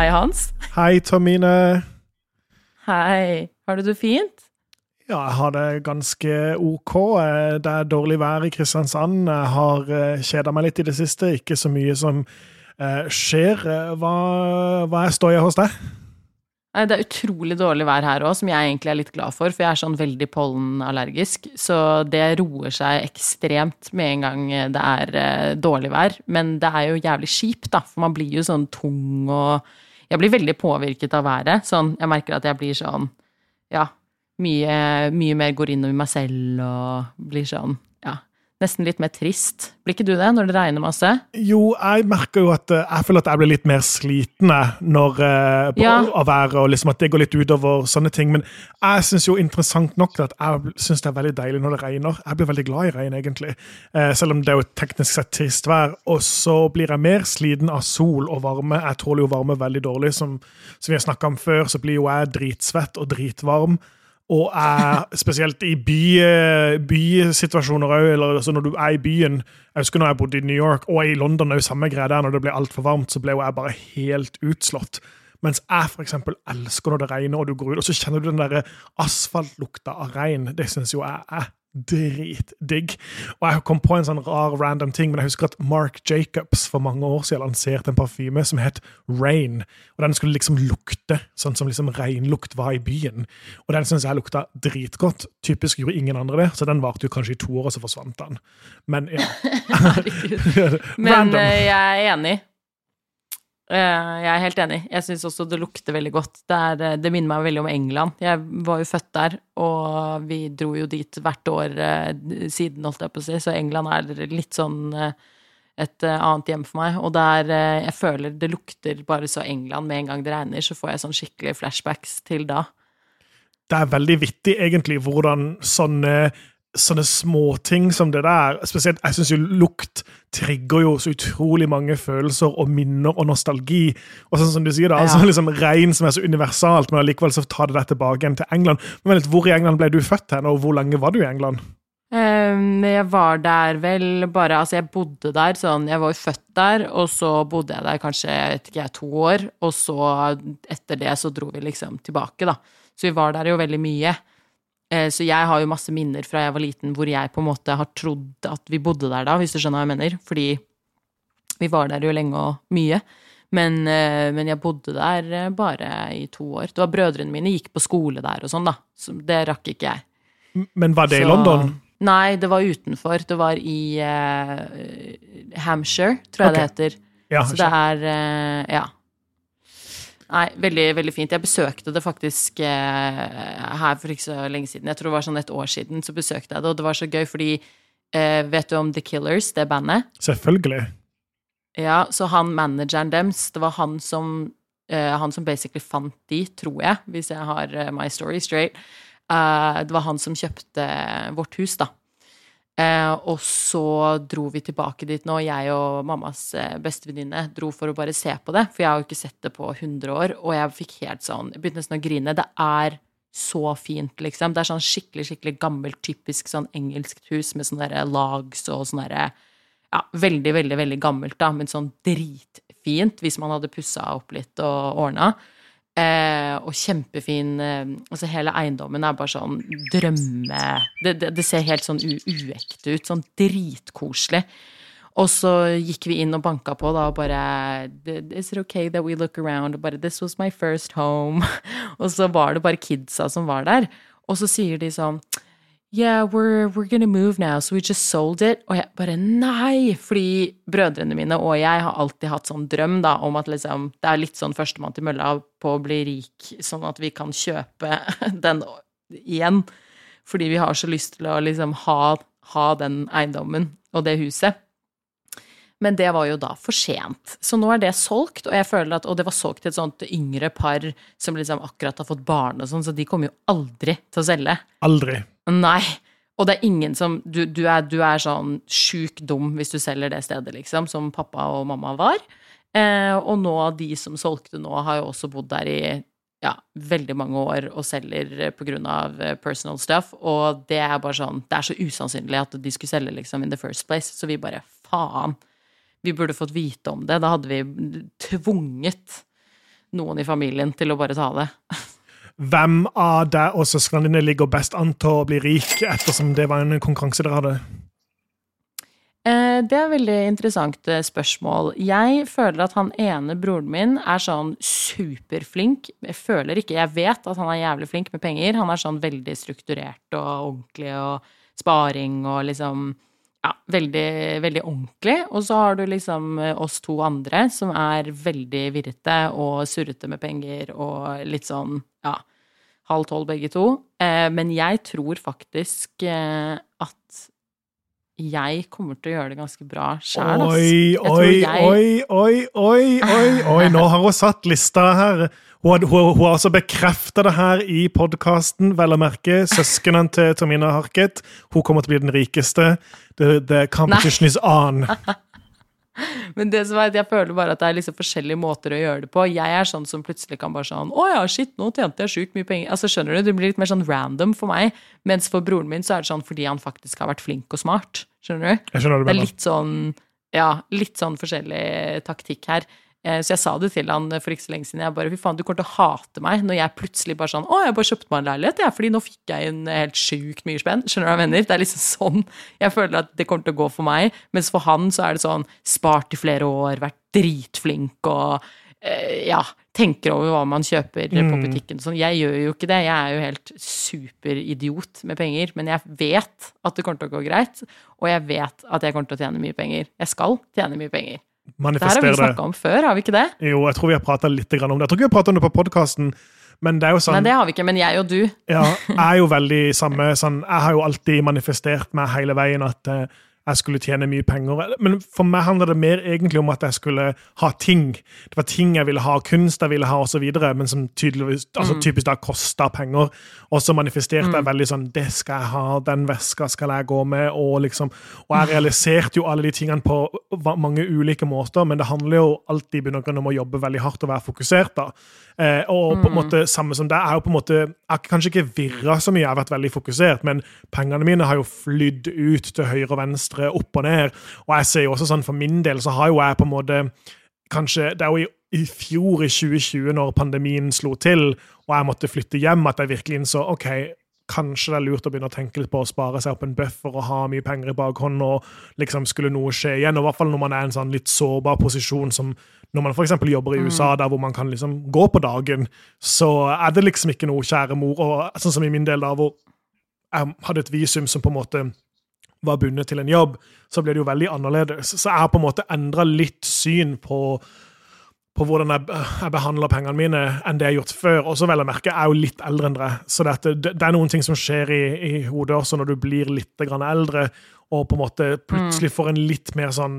Hei Hans. Hei Tomine. Hei. Har du det fint? Ja, jeg har det ganske ok. Det dårlig vær i Kristiansand. Jeg har kjedet meg litt i det siste. Ikke så mye som skjer. Hva står jeg hos deg? Nei, det utrolig dårlig vær her også, som jeg egentlig litt glad for jeg sånn veldig pollenallergisk. Så det roer seg ekstremt med en gang det dårlig vær. Men det jo jævlig kjipt da, for man blir jo sånn tung og... Jeg blir veldig påvirket av været. Sånn, jeg merker at jeg blir sånn, ja, mye mer går inn over meg selv og blir sånn, ja, nesten litt mer trist. Blir ikke du det når det regner masse? Jo, jeg merker jo at jeg føler at jeg blir litt mer slitende når av været, og liksom at det går litt utover sånne ting. Men jeg synes jo interessant nok at jeg synes det veldig deilig når det regner. Jeg blir veldig glad i regn egentlig, selv om det jo teknisk sett trist vær. Og så blir jeg mer sliten av sol og varme. Jeg tåler jo varme veldig dårlig. Som vi har snakket om før, så blir jo jeg dritsvett og dritvarm. Og spesielt i bysituasjoner også, eller altså når du i byen, jeg husker når jeg bodde i New York, og i London er jo samme greie der, når det ble alt for varmt, så ble jeg bare helt utslått. Mens jeg for eksempel elsker når det regner, og du går ut, og så kjenner du den der asfaltlukta av regn. Det synes jo jeg dritdigg. Og jeg kom på en sånn rar random ting, men jeg husker at Marc Jacobs for mange år siden lanserte en parfyme som het Rain, og den skulle liksom lukte sånn som liksom regnlukt var i byen. Og den synes jeg lukta dritgodt. Typisk gjorde ingen andre det, så den varte jo kanskje i 2 år, og så forsvant den. Men ja. Men jeg enig. Jeg helt enig. Jeg synes også det lukter veldig godt. Det minner meg veldig om England. Jeg var jo født der, og vi dro jo dit hvert år siden, holdt jeg på å si. Så England litt sånn et annet hjem for meg. Og jeg føler det lukter bare så England med en gang det regner, så får jeg sånn skikkelig flashbacks til da. Det veldig vittig egentlig hvordan sånne småting som det der, spesielt, jeg synes jo lukt trigger jo så utrolig mange følelser og minner og nostalgi, og sånn som du sier da, altså liksom regn som så universalt, men allikevel så tar det tilbake igjen til England. Men hvor i England ble du født hen, og hvor lenge var du i England? Jeg var der vel bare, altså jeg bodde der sånn, jeg var jo født der, og så bodde jeg der kanskje, jeg vet ikke, 2 år, og så etter det så dro vi liksom tilbake da, så vi var der jo veldig mye. Så jeg har jo masse minner fra jeg var liten hvor jeg på en måte har trodd at vi bodde der da, hvis du skjønner hva jeg mener, fordi vi var der jo lenge og mye, men jeg bodde der bare i 2 år. Det var brødrene mine gikk på skole der og sånn da, så det rakk ikke jeg. Men var det i London? Nei, det var utenfor, det var i Hampshire, tror jeg det heter. Ja, så det ja. Nei, veldig, veldig fint. Jeg besøkte det faktisk her for ikke så lenge siden. Jeg tror det var sånn 1 år siden, så besøkte jeg det, og det var så gøy, fordi vet du om The Killers, det bandet? Selvfølgelig. Ja, så manageren dems, det var han som basically fant de, tror jeg, hvis jeg har my story straight. Det var han som kjøpte vårt hus da. Og så dro vi tilbake dit nå, jeg og mammas bestevenninne dro for å bare se på det, for jeg har jo ikke sett det på 100 år, og jeg fikk helt sånn, jeg begynte nesten å grine. Det så fint liksom, det sånn skikkelig gammelt, typisk sånn engelskt hus med sånne der lags og sånne der, ja, veldig, veldig, veldig gammelt da, men sånn dritfint hvis man hadde pusset opp litt og ordnet. Og kjempefin, altså hele eiendommen bare sånn drømme, det ser helt sånn uekte ut, sånn dritkoselig. Og så gikk vi inn og banka på da, og bare, is it okay that we look around, og bare, this was my first home, og så var det bare kidsa som var der, og så sier de sånn, yeah, we're gonna move now, so we just sold it. Og jeg bare, nei, fordi brødrene mine og jeg har alltid hatt sånn drøm da, om at liksom, det litt sånn førstemann til mølla på å bli rik, sånn at vi kan kjøpe den igjen, fordi vi har så lyst til å liksom ha den eiendommen og det huset. Men det var jo da for sent. Så nå det solgt, og jeg føler at, og det var solgt til et sånt yngre par som liksom akkurat har fått barn og sånn, så de kommer jo aldri til å selge. Aldri. Nei, og det ingen som, du sånn syk dum hvis du selger det stedet liksom, som pappa og mamma var. Og nå de som solgte nå har jo også bodd der i veldig mange år og selger på grunn av personal stuff, og det bare sånn, det så usannsynlig at de skulle selge liksom in the first place, så vi bare, faen, vi burde fått vite om det, da hadde vi tvunget noen i familien til å bare ta det. Hvem av deg og søskene dine ligger best an til å bli rik, ettersom det var en konkurranse dere hadde? Det er et veldig interessant spørsmål. Jeg føler at han ene broren min er sånn superflink. Jeg vet at han er jævlig flink med penger. Han er sånn veldig strukturert og ordentlig og sparing og liksom, ja, veldig, veldig ordentlig. Og så har du liksom oss to andre som er veldig virrete og surrete med penger og litt sånn, ja, 11:30 begge to. Men jeg tror faktisk at jeg kommer til å gjøre det ganske bra selv. Oi, nå har hun satt lista her. Hun har altså bekreftet det her i podcasten, vel å merke, søskenen til Tomine Harket. Hun kommer til å bli den rikeste. The competition is on. Men det som er at jeg føler bare at det er liksom forskjellige måter å gjøre det på. Jeg er sånn som plutselig kan bare sånn, ja, shit, nå tjente jeg sykt mye penger. Altså, skjønner du, det blir litt mer sånn random for meg, mens for broren min så er det sånn fordi han faktisk har vært flink og smart. Skjønner du? Jeg skjønner det er litt sånn, ja, litt sånn forskjellig taktikk her. Så jeg sa det til han for ikke så lenge siden. Jeg bare, fy faen, du kommer til å hate meg når jeg plutselig bare sånn, jeg bare kjøpte meg en leilighet, fordi nå fikk jeg en helt sykt mye spenn. Skjønner du hva jeg mener? Det er liksom sånn. Jeg føler at det kommer til å gå for meg, mens for han så er det sånn, spart i flere år, vært dritflink og, ja, tenker over hva man kjøper på butikken. Sånn, jeg gjør jo ikke det. Jeg er jo helt superidiot med penger, men jeg vet at det kommer til å gå greit, og jeg vet at jeg kommer til å tjene mye penger. Jeg skal tjene mye penger. Det her har vi snakket om før, har vi ikke det? Jo, jeg tror vi har pratet litt om det. Jeg tror ikke vi har pratet om det på podcasten, men det er jo sånn... Nei, det har vi ikke, men jeg og du. Ja, jeg er jo veldig samme, sånn, jeg har jo alltid manifestert meg hele veien at jeg skulle tjene mye penger. Men for meg handler det mer egentlig om at jeg skulle ha ting. Det var ting jeg ville ha, kunst jeg ville ha og så videre, men som tydeligvis, altså typisk da kostet penger. Og så manifesterte jeg veldig sånn, det skal jeg ha, den veska skal jeg gå med, og liksom, og jeg realiserte jo alle de tingene på mange ulike måter, men det handler jo alltid i bunn og grunn om å jobbe veldig hardt og være fokusert da. Og på en måte, samme som det er jo på en måte, jeg har kanskje ikke virret så mye, jeg har vært veldig fokusert, men pengene mine har jo flydd ut til høyre og venstre, opp og ned, og jeg ser jo også sånn for min del, så har jo jeg på en måte, kanskje, det er jo i fjor i 2020 når pandemien slo til, og jeg måtte flytte hjem, at jeg virkelig innså, ok, kanskje det er lurt å begynne å tenke litt på å spare seg opp en buffer og ha mye penger i bakhånd, og liksom skulle noe skje igjen, og i hvert fall når man er i en sånn litt sårbar posisjon som når man for eksempel jobber i USA, der hvor man kan liksom gå på dagen, så er det liksom ikke noe kjære mor, og sånn som i min del da, hvor jeg hadde et visum som på en måte var bundet til en jobb, så ble det jo veldig annerledes. Så jeg har på en måte endret litt syn på hvordan jeg behandler pengene mine enn det jeg har gjort før. Og så vel å merke, jeg er jo litt eldre enn dere. Så det er noen ting som skjer i hodet også når du blir litt grann eldre, og på en måte plutselig får en litt mer sånn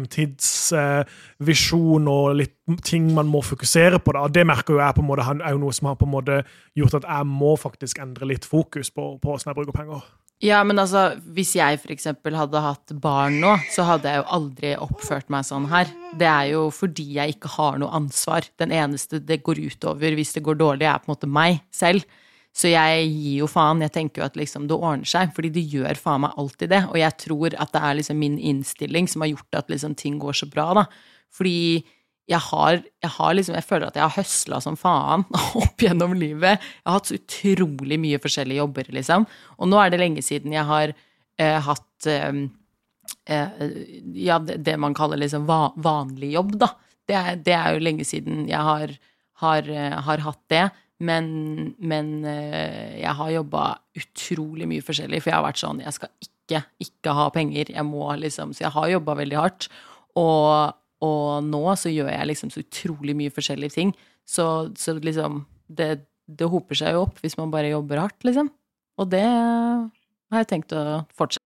fremtidsvisjon og litt ting man må fokusere på. Da. Og det merker jo jeg på en måte, er jo noe som har på en måte gjort at jeg må faktisk endre litt fokus på hvordan jeg bruker penger. Ja, men altså, hvis jeg for eksempel hadde hatt barn nå, så hadde jeg jo aldri oppført meg sånn her. Det er jo fordi jeg ikke har noe ansvar. Den eneste det går utover hvis det går dårlig er på en måte meg selv. Så jeg gir jo faen, jeg tenker jo at liksom det ordner seg, fordi det gjør faen meg alltid det. Og jeg tror at det er liksom min innstilling som har gjort at liksom ting går så bra da. Fordi jeg føler at jeg har høslet som faen opp gjennom livet. Jeg har hatt så utrolig mye forskjellige jobber, liksom. Og nå er det lenge siden jeg har hatt det man kaller liksom vanlig jobb, da. Det er jo lenge siden jeg har hatt det. Men jeg har jobbet utrolig mye forskjellig, for jeg har vært sånn, jeg skal ikke ha penger, jeg må liksom, så jeg har jobbet veldig hardt, og nå så gjør jeg liksom så utrolig mye forskjellige ting, så liksom, det hoper seg jo opp hvis man bare jobber hardt, liksom. Og det har jeg tenkt å fortsette.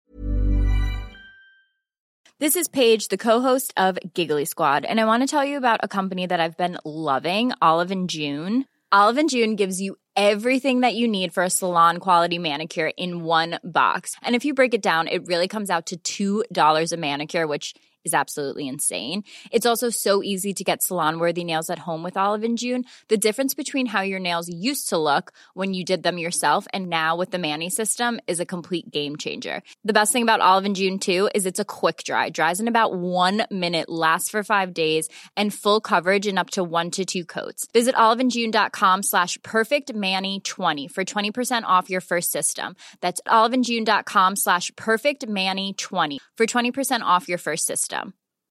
This is Paige, the co-host of Giggly Squad, and I want to tell you about a company that I've been loving, Olive & June. Olive & June gives you everything that you need for a salon-quality manicure in one box. And if you break it down, it really comes out to $2 a manicure, which is absolutely insane. It's also so easy to get salon-worthy nails at home with Olive & June. The difference between how your nails used to look when you did them yourself and now with the Mani system is a complete game changer. The best thing about Olive & June, too, is it's a quick dry. Dries in about 1 minute, lasts for 5 days, and full coverage in up to 1 to 2 coats. Visit oliveandjune.com/perfectmani20 for 20% off your first system. That's oliveandjune.com/perfectmani20 for 20% off your first system.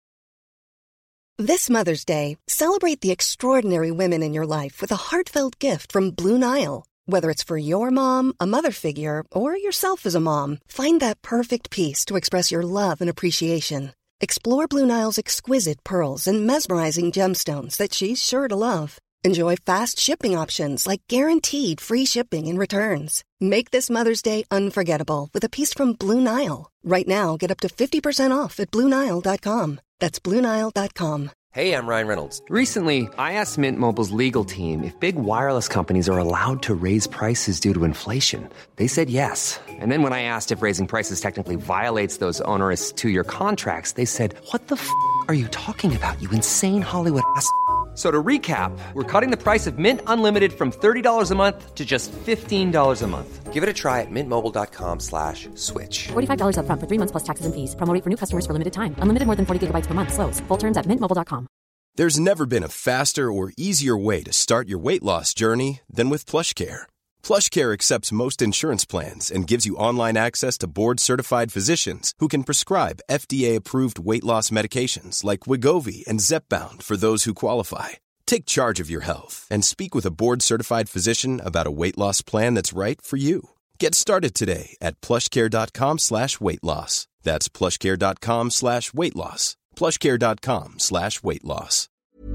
This Mother's Day, celebrate the extraordinary women in your life with a heartfelt gift from Blue Nile. Whether it's for your mom, a mother figure, or yourself as a mom, find that perfect piece to express your love and appreciation. Explore Blue Nile's exquisite pearls and mesmerizing gemstones that she's sure to love. Enjoy fast shipping options like guaranteed free shipping and returns. Make this Mother's Day unforgettable with a piece from Blue Nile. Right now, get up to 50% off at BlueNile.com. That's BlueNile.com. Hey, I'm Ryan Reynolds. Recently, I asked Mint Mobile's legal team if big wireless companies are allowed to raise prices due to inflation. They said yes. And then when I asked if raising prices technically violates those onerous 2-year contracts, they said, "What the f*** are you talking about, you insane Hollywood ass?" So to recap, we're cutting the price of Mint Unlimited from $30 a month to just $15 a month. Give it a try at mintmobile.com/switch. $45 up front for 3 months plus taxes and fees. Promo rate for new customers for limited time. Unlimited more than 40 gigabytes per month. Slows full terms at mintmobile.com. There's never been a faster or easier way to start your weight loss journey than with PlushCare. PlushCare accepts most insurance plans and gives you online access to board-certified physicians who can prescribe FDA-approved weight loss medications like Wegovy and Zepbound for those who qualify. Take charge of your health and speak with a board-certified physician about a weight loss plan that's right for you. Get started today at plushcare.com/weight-loss. That's plushcare.com/weight-loss. plushcare.com/weight-loss.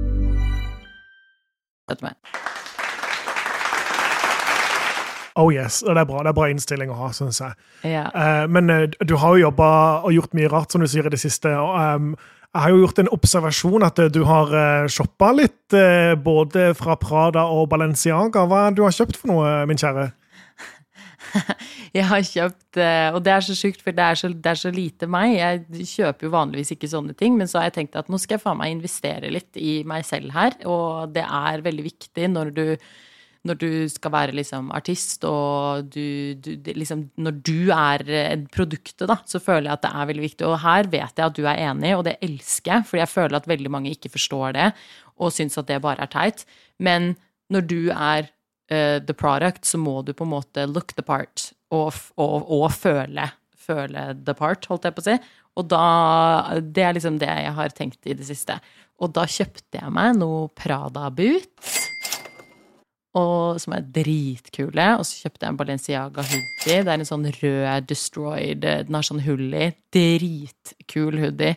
Oh yes, og det er bra innstilling å ha, synes jeg. Ja. Men du har jo jobbet og gjort mye rart, som du sier i det siste. Jeg har jo gjort en observasjon at du har shoppet litt, både fra Prada og Balenciaga. Hva er det du har kjøpt for noe, min kjære? Jeg har kjøpt, og det er så sykt, for det er så lite meg. Jeg kjøper jo vanligvis ikke sånne ting, men så har jeg tenkt at nå skal jeg faen meg investere litt i meg selv her, og det er veldig viktig når du skal være liksom artist, og liksom, når du er produktet da, så føler jeg at det er veldig viktig, og her vet jeg at du er enig, og det elsker jeg, fordi jeg føler at veldig mange ikke forstår det, og synes at det bare er teit, men når du er the product, så må du på en måte look the part, og føle the part, holdt jeg på å si, og da, det er liksom det jeg har tenkt i det siste, og da kjøpte jeg meg noe Prada-boots, og som er dritkule, og så kjøpte jeg en Balenciaga hoodie, det er en sånn rød destroyed, den har sånn hull i, dritkul hoodie,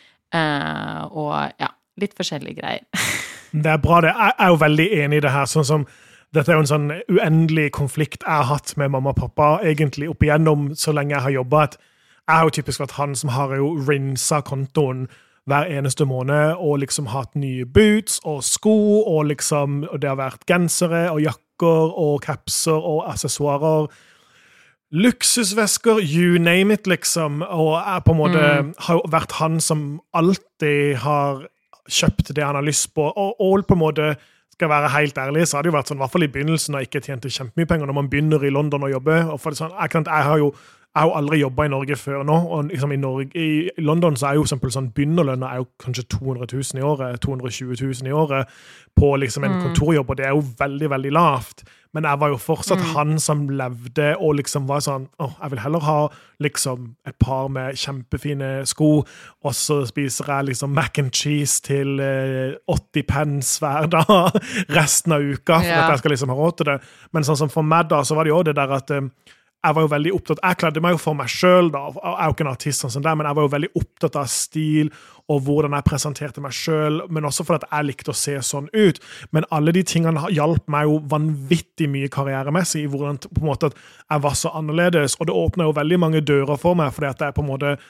og ja, litt forskjellige greier. Det er bra det, jeg er jo veldig enig i det her, sånn som dette er jo en sånn uendelig konflikt jeg har hatt med mamma og pappa, egentlig opp igjennom så lenge jeg har jobbet. Jeg har jo typisk vært han som har jo rinset kontoen hver eneste måned, og liksom hatt nye boots og sko, og liksom, og det har vært gensere og jakker og kapser og accessoirer, luksusvesker, you name it liksom, og jeg på en måte har jo vært han som alltid har kjøpt det han har lyst på, og på en måte skal være helt ærlig, så har det jo vært sånn, i hvert fall i begynnelsen, og ikke tjente kjempemye penger når man begynner i London å jobbe, og for det sånn, jeg har jo aldri jobbet i Norge før nå, og liksom i London så er jo eksempel sånn, begynnerlønner er jo kanskje 200 000 i året, 220 000 i året, på liksom en kontorjobb, og det er jo veldig, veldig lavt, men jeg var jo fortsatt han som levde, og liksom var sånn, jeg vil heller ha liksom et par med kjempefine sko, og så spiser jeg liksom mac and cheese til 80 pence hver dag, resten av uka, for at jeg skal liksom ha råd til det. Men sånn som for meg da, så var det jo det der at jeg var jo veldig opptatt, jeg kledde meg jo for meg selv da, jeg er jo ikke en artist sånn der, men jeg var jo veldig opptatt av stil, og hvordan jeg presenterte meg selv, men også for at jeg likte å se sånn ut. Men alle de tingene hjalp meg jo vanvittig mye karrieremessig, i hvordan på en måte at jeg var så annerledes, og det åpnet jo veldig mange dører for meg, fordi at jeg på en måte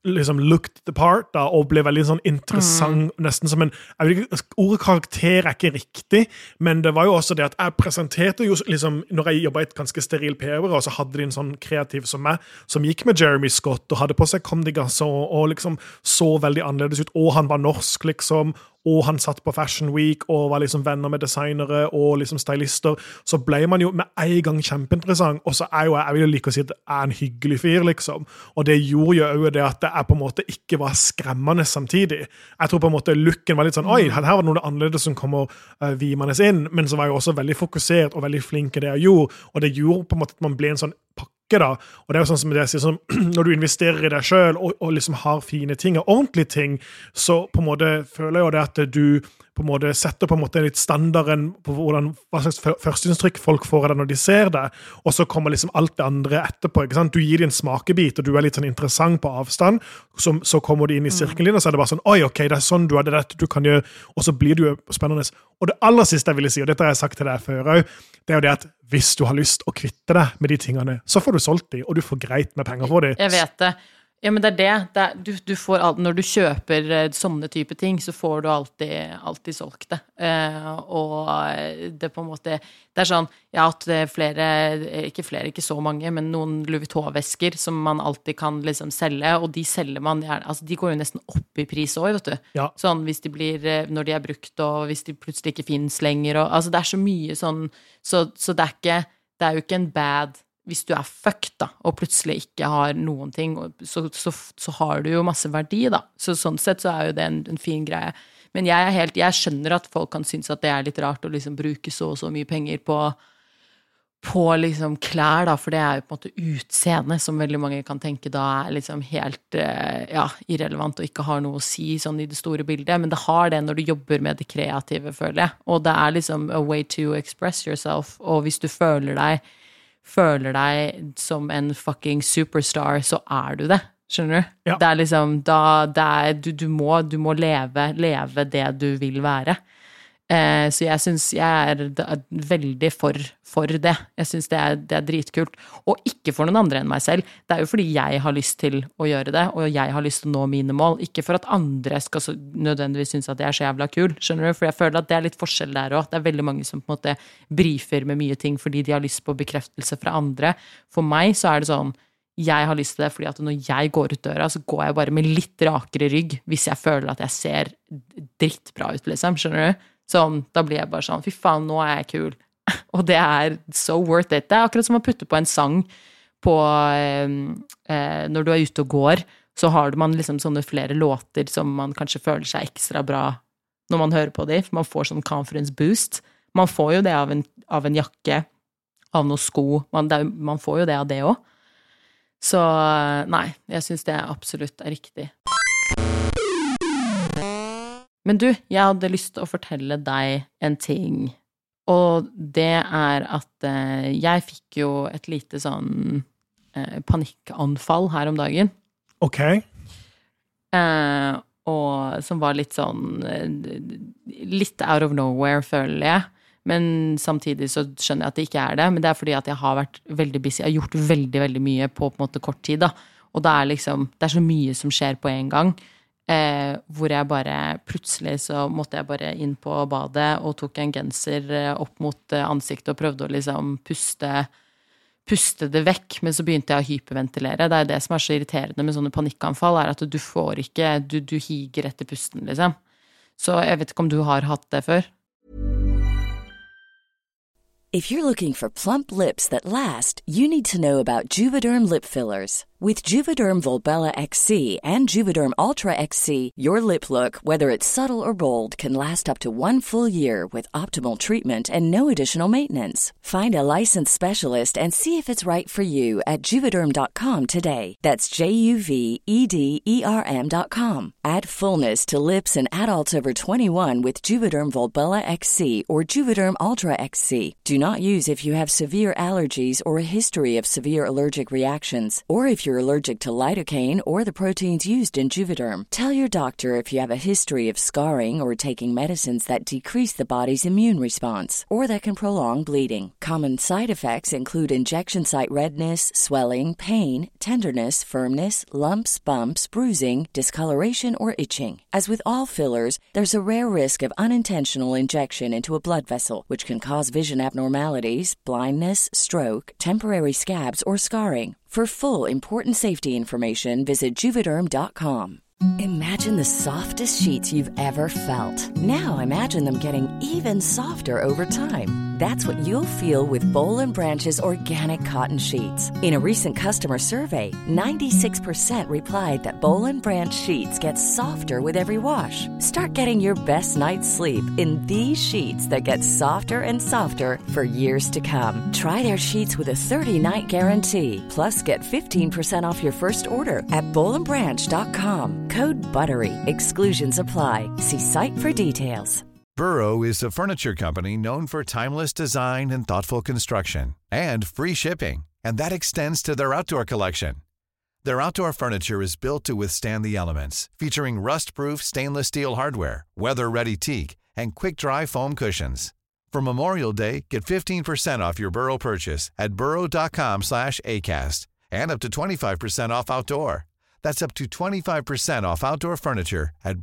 liksom looked the part da, og ble veldig sånn interessant, nesten som en, jeg vet ikke, ordet karakter ikke riktig, men det var jo også det at jeg presenterte jo liksom, når jeg jobbet i et ganske steril PR-byrå, så hadde de en sånn kreativ som meg, som gikk med Jeremy Scott, og hadde på seg Condigas, og liksom så veldig annerledes ut, og han var norsk liksom, og han satt på Fashion Week, og var liksom venner med designere, og liksom stylister, så ble man jo med en gang kjempeinteressant, og så er jo jeg vil jo like å si at jeg er en hyggelig fyr, liksom, og det gjorde jo det at jeg på en måte ikke var skremmende samtidig. Jeg tror på en måte looken var litt sånn, oi, her var noe annerledes som kommer vimende inn, men så var jeg også veldig fokusert og veldig flink i det jeg gjorde, og det gjorde på en måte at man ble en sånn pakke da, og det er jo sånn som jeg sier, sånn, når du investerer i deg selv og liksom har fine ting og ordentlige ting, så på en måte føler jeg jo det at du på en måte setter på en måte litt standarden på hva slags førsteinntrykk folk får av det når de ser det, og så kommer liksom alt det andre etterpå, ikke sant? Du gir dem en smakebit, og du er litt sånn interessant på avstand, så kommer du inn i sirkelen din, og så er det bare sånn, oi, ok, det er sånn du har det du kan gjøre, og så blir du spennende. Og det aller siste jeg ville si, og dette har jeg sagt til deg før, det er jo det at hvis du har lyst å kvitte deg med de tingene, så får du solgt de, og du får greit med penger for de. Jeg vet det. Ja, men det er det. Du får når du kjøper sånne type ting, så får du alltid solgt det. Og det på en måte, det er sånn, ja, at ikke så mange, men noen Louis Vuitton-vesker som man alltid kan liksom selge, og de selger man gjerne, altså de går jo nesten opp i pris også, vet du. Ja. Sånn, hvis de når de er brukt, og hvis de plutselig ikke finnes lenger, og altså det er så mye sånn, så det er jo ikke en bad hvis du er fucked da, og plutselig ikke har noen ting, så har du jo masse verdi da. Så sånn sett så er jo det en fin greie. Men jeg skjønner at folk kan synes at det er litt rart å liksom bruke så mye penger på liksom klær da, for det er jo på en måte utseende som veldig mange kan tenke da er liksom helt irrelevant og ikke har noe å si sånn i det store bildet, men det har det når du jobber med det kreative, føler jeg. Og det er liksom a way to express yourself, og hvis du føler deg som en fucking superstar, så er du det, skjønner du? Ja. Det er liksom, du må leve det du vil være. Så jeg synes jeg er veldig for det. Jeg synes det er dritkult. Og ikke for noen andre enn meg selv. Det er jo fordi jeg har lyst til å gjøre det, og jeg har lyst til å nå mine mål. Ikke for at andre skal nødvendigvis synes at jeg er så jævla kul, skjønner du? For jeg føler at det er litt forskjell der også. Det er veldig mange som på en måte briefer med mye ting fordi de har lyst på bekreftelse fra andre. For meg så er det sånn, jeg har lyst til det fordi at når jeg går ut døra, så går jeg bare med litt rakere rygg hvis jeg føler at jeg ser drittbra ut, liksom, skjønner du? Sånn, da blir jeg bare sånn, fy faen, nå er jeg kul. Og det er so worth it. Det er akkurat som å putte på en sang på, når du er ute og går, så har man liksom sånne flere låter som man kanskje føler seg ekstra bra når man hører på dem, for man får sånn confidence boost. Man får jo det av en jakke, av noen sko, man får jo det av det også. Så nei, jeg synes det absolutt er riktig. Men du, jeg hadde lyst til å fortelle deg en ting, og det er at jeg fikk jo et lite sånn panikkanfall her om dagen. Ok. Og som var litt sånn, litt out of nowhere, føler jeg. Men samtidig så skjønner jeg at det ikke er det, men det er fordi at jeg har vært veldig busy. Jeg har gjort veldig, veldig mye på en måte kort tid da, og det er så mye som skjer på en gang. Hvor jeg bare plutselig så måtte jeg bare inn på badet og tok en genser opp mot ansiktet og prøvde å liksom puste det vekk, men så begynte jeg å hyperventilere. Det er det som er så irriterende med sånne panikkanfall, er at du får ikke, du higer etter pusten liksom. Så jeg vet ikke om du har hatt det før. If you're looking for plump lips that last, you need to know about Juvederm lip fillers. With Juvederm Volbella XC and Juvederm Ultra XC, your lip look, whether it's subtle or bold, can last up to 1 full year with optimal treatment and no additional maintenance. Find a licensed specialist and see if it's right for you at Juvederm.com today. That's JUVEDERM.com. Add fullness to lips in adults over 21 with Juvederm Volbella XC or Juvederm Ultra XC. Do not not use if you have severe allergies or a history of severe allergic reactions, or if you're allergic to lidocaine or the proteins used in Juvederm. Tell your doctor if you have a history of scarring or taking medicines that decrease the body's immune response, or that can prolong bleeding. Common side effects include injection site redness, swelling, pain, tenderness, firmness, lumps, bumps, bruising, discoloration, or itching. As with all fillers, there's a rare risk of unintentional injection into a blood vessel, which can cause vision abnormalities, blindness, stroke, temporary scabs, or scarring. For full, important safety information, visit Juvederm.com. Imagine the softest sheets you've ever felt. Now imagine them getting even softer over time. That's what you'll feel with Boll & Branch's organic cotton sheets. In a recent customer survey, 96% replied that Boll & Branch sheets get softer with every wash. Start getting your best night's sleep in these sheets that get softer and softer for years to come. Try their sheets with a 30-night guarantee. Plus, get 15% off your first order at bollandbranch.com. Code BUTTERY. Exclusions apply. See site for details. Burrow is a furniture company known for timeless design and thoughtful construction, and free shipping, and that extends to their outdoor collection. Their outdoor furniture is built to withstand the elements, featuring rust-proof stainless steel hardware, weather-ready teak, and quick-dry foam cushions. For Memorial Day, get 15% off your Burrow purchase at burrow.com/ACAST, and up to 25% off outdoor. That's up to 25% off outdoor furniture at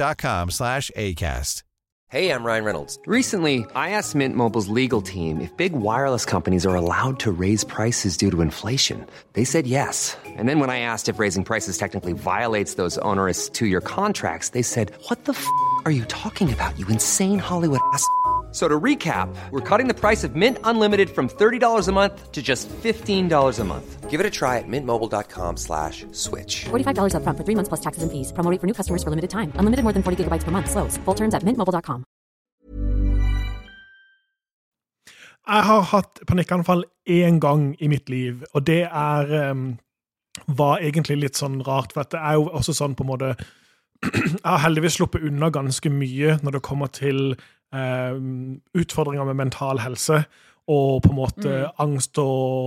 burrow.com/ACAST. Hey, I'm Ryan Reynolds. Recently, I asked Mint Mobile's legal team if big wireless companies are allowed to raise prices due to inflation. They said yes. And then when I asked if raising prices technically violates those onerous two-year contracts, they said, "What the f*** are you talking about, you insane Hollywood ass?" So to recap, we're cutting the price of Mint Unlimited from $30 a month to just $15 a month. Give it a try at mintmobile.com/switch. $45 up front for 3 months plus taxes and fees. Promo rate for new customers for limited time. Unlimited more than 40 gigabytes per month. Slows full terms at mintmobile.com. Jeg har hatt panikkanfall en gang i mitt liv, og det var egentlig litt sånn rart, for det jo også sånn på en måte jeg har heldigvis sluppet unna ganske mye når det kommer til utfordringer med mental helse, og på en måte angst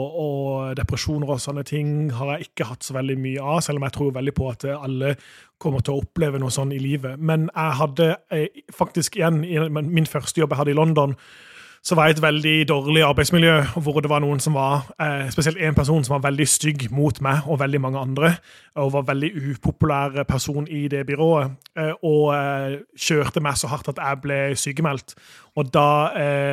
og depresjoner og sånne ting har jeg ikke hatt så veldig mye av, selv om jeg tror veldig på at alle kommer til å oppleve noe sånn i livet. Men jeg hadde faktisk igjen, i min første jobb jeg hadde i London, så var jeg et veldig dårlig arbeidsmiljø, hvor det var noen som var, spesielt en person som var veldig stygg mot meg og veldig mange andre, og var veldig upopulær person i det byrået, og kjørte meg så hardt at jeg ble sykemeldt. Og da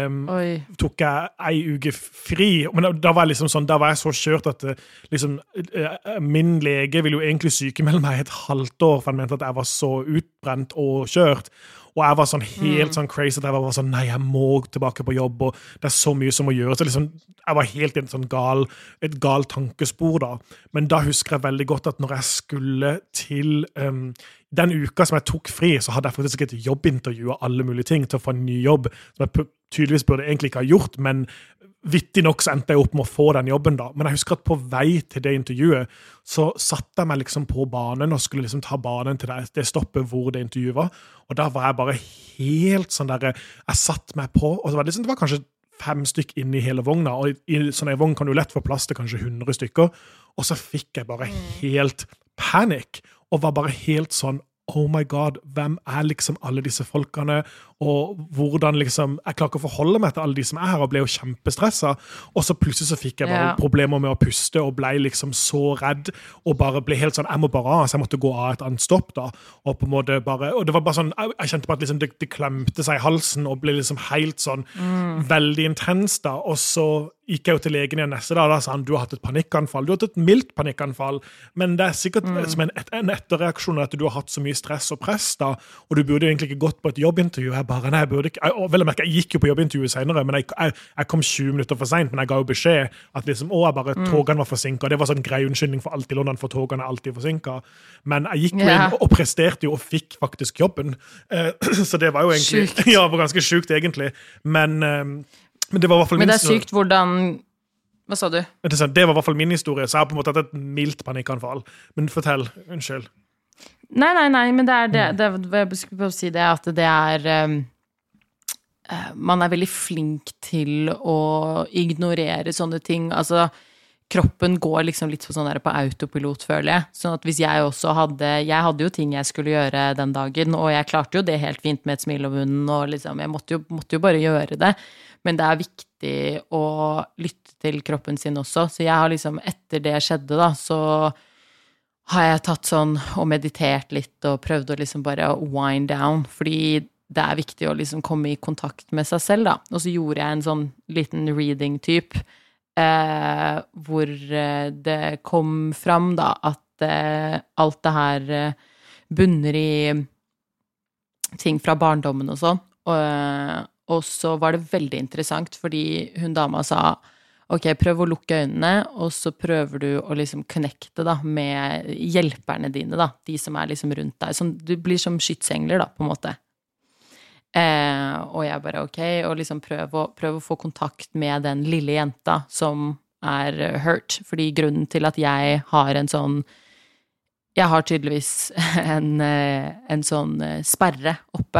tok jeg en uke fri, men da var jeg liksom sånn, da var jeg så kjørt at liksom, min lege ville jo egentlig sykemelde meg et halvt år, for han mente at jeg var så utbrent og kjørt. Og jeg var sånn helt sånn crazy, at jeg var sånn, nei, jeg må tilbake på jobb, og det så mye som må gjøres. Liksom, jeg var helt i et sånn et gal tankespor da. Men da husker jeg veldig godt at når jeg skulle til den uka som jeg tok fri, så hadde jeg faktisk et jobbintervju og alle mulige ting til å få en ny jobb, som jeg tydeligvis burde egentlig ikke ha gjort, men vittig nok så endte jeg opp med å få den jobben da. Men jeg husker at på vei til det intervjuet, så satte jeg meg liksom på banen og skulle liksom ta banen til det stoppet hvor det intervjuet var. Og da var jeg bare helt sånn der, jeg satt meg på, og så var det, liksom, det var kanskje 5 stykk inne i hele vogna, og i sånne vogn kan du lett få plass til kanskje 100 stykker, og så fikk jeg bare helt panikk, og var bare helt sånn, oh my god, hvem liksom alle disse folkene, og hvordan liksom, jeg klarer ikke å forholde meg til alle de som her, og ble jo kjempestresset, og så plutselig så fikk jeg bare problemer med å puste, og ble liksom så redd, og bare ble helt sånn, jeg må bare av, så jeg måtte gå av et annet stopp da, og på en måte bare, og det var bare sånn, jeg kjente på at liksom det klemte seg i halsen, og ble liksom helt sånn, veldig intens da, og så gikk jeg jo til legen igjen neste dag, da sa han, du har hatt et panikkanfall, du har hatt et mildt panikkanfall, men det sikkert som en etterreaksjon at du har hatt så mye stress og press da, og du burde jo egentlig ikke gått på et jobbintervju, jeg burde ikke, og vel å merke, jeg gikk jo på jobbintervjuet senere, men jeg kom 20 minutter for sent, men jeg ga jo beskjed at liksom, togene var forsinket, det var sånn grei unnskyldning for alt i London, for togene alltid forsinket, men jeg gikk jo inn og presterte jo, og fikk faktisk jobben, så det var jo egentlig, det var ganske sykt egentlig, men det var i hvert fall min historie. Men det sykt hvordan... Hva sa du? Det var i hvert fall min historie, så jeg har på en måte hatt et mildt panikkanfall. Men fortell, unnskyld. Nei, men det jeg skulle si det, at det man veldig flink til å ignorere sånne ting. Altså, kroppen går liksom litt sånn der på autopilot, føler jeg. Sånn at hvis jeg også jeg hadde jo ting jeg skulle gjøre den dagen, og jeg klarte jo det helt fint med et smil om munnen, og liksom, jeg måtte jo bare gjøre det. Men det viktig å lytte til kroppen sin også. Så jeg har liksom, etter det skjedde da, så har jeg tatt sånn og meditert litt og prøvd å liksom bare wind down, fordi det viktig å liksom komme i kontakt med seg selv da. Og så gjorde jeg en sånn liten reading-typ, hvor det kom fram da at alt det her bunner i ting fra barndommen og sånn, og så var det veldig interessant, fordi hun dama sa, ok, prøv å lukke øynene, og så prøver du å liksom connecte da, med hjelperne dine da, de som liksom rundt deg, sånn, du blir som skytsengler da, på en måte. Og jeg bare ok, og liksom prøv å få kontakt med den lille jenta som hurt, fordi grunnen til at jeg har en sånn, jeg har tydeligvis en sånn sperre oppe,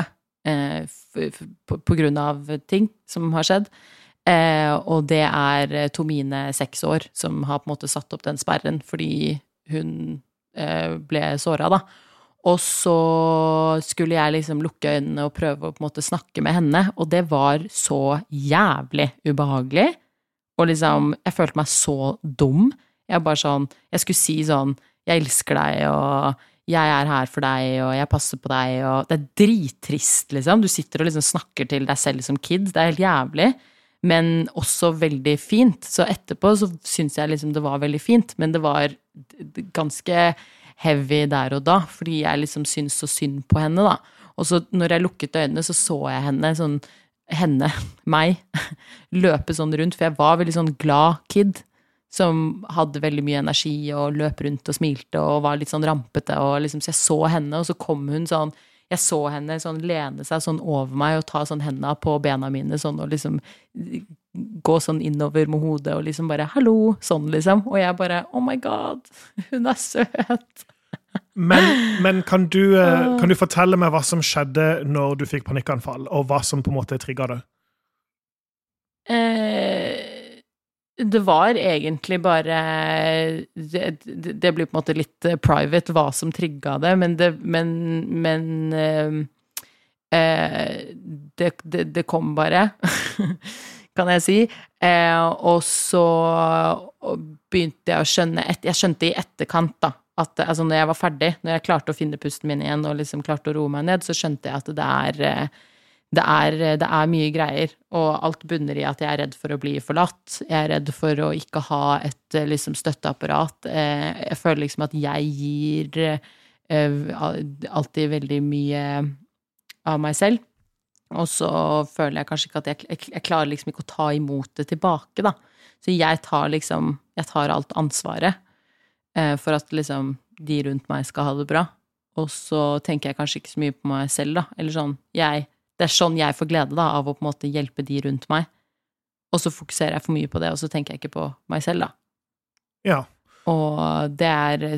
på grunn av ting som har skjedd, og det Tomine 6 år som har på en måte satt opp den sperren, fordi hun ble såret da. Og så skulle jeg liksom lukke øynene og prøve å på en måte snakke med henne, og det var så jævlig ubehagelig, og liksom, jeg følte meg så dum. Jeg bare sånn, jeg skulle si sånn, jeg elsker deg, og jeg her for deg, og jeg passer på deg, og det drittrist, liksom. Du sitter og liksom snakker til deg selv som kid, det helt jævlig, men også veldig fint. Så etterpå så synes jeg liksom det var veldig fint, men det var ganske heavy der og da, fordi jeg liksom synes så synd på henne da. Og så når jeg lukket øynene, så jeg henne, meg, løpe sånn rundt, for jeg var veldig sånn glad kid, som hadde veldig mye energi, og løp rundt og smilte, og var litt sånn rampete, og liksom, så jeg så henne, og så kom hun sånn, jeg så henne sånn lene seg sånn over meg, og ta sånn hendene på bena mine, sånn, og liksom gå sånn innover med hodet, og liksom bare, hallo, sånn liksom, og jeg bare, oh my god, hun søt. Men kan du fortelle meg hva som skjedde når du fikk panikkanfall, og hva som på en måte trigget det? Det var egentlig bare, det blir på en måte litt private hva som trigget det, det kom bare, kan jeg si. Og så begynte jeg å skjønne, jeg skjønte i etterkant da, at altså når jeg var ferdig, når jeg klarte å finne pusten min igjen, og liksom klarte å roe meg ned, så skjønte jeg at det mye greier, og alt bunner i at jeg redd for å bli forlatt, jeg redd for å ikke ha et liksom støtteapparat, jeg føler liksom at jeg gir alltid veldig mye av meg selv, og så føler jeg kanskje ikke at jeg klarer liksom ikke å ta imot det tilbake da, så jeg tar alt ansvaret, for at liksom de rundt meg skal ha det bra, og så tenker jeg kanskje ikke så mye på meg selv da, eller sånn, det sånn jeg får glede da, av å på en måte hjelpe de rundt meg, og så fokuserer jeg for mye på det, og så tenker jeg ikke på meg selv da. Ja. Og det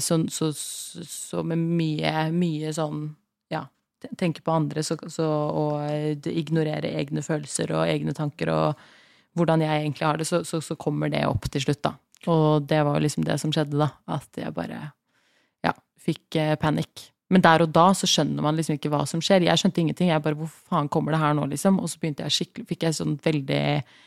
så med mye sånn, ja, tenke på andre, og ignorere egne følelser og egne tanker, og hvordan jeg egentlig har det, så kommer det opp til slutt da. Og det var liksom det som skjedde da, at jeg bare, ja, fikk panikk. Men der og da så skjønner man liksom ikke hva som skjer. Jeg skjønte ingenting, jeg bare, hvor faen kommer det her nå liksom? Og så begynte jeg fikk jeg sånn veldig,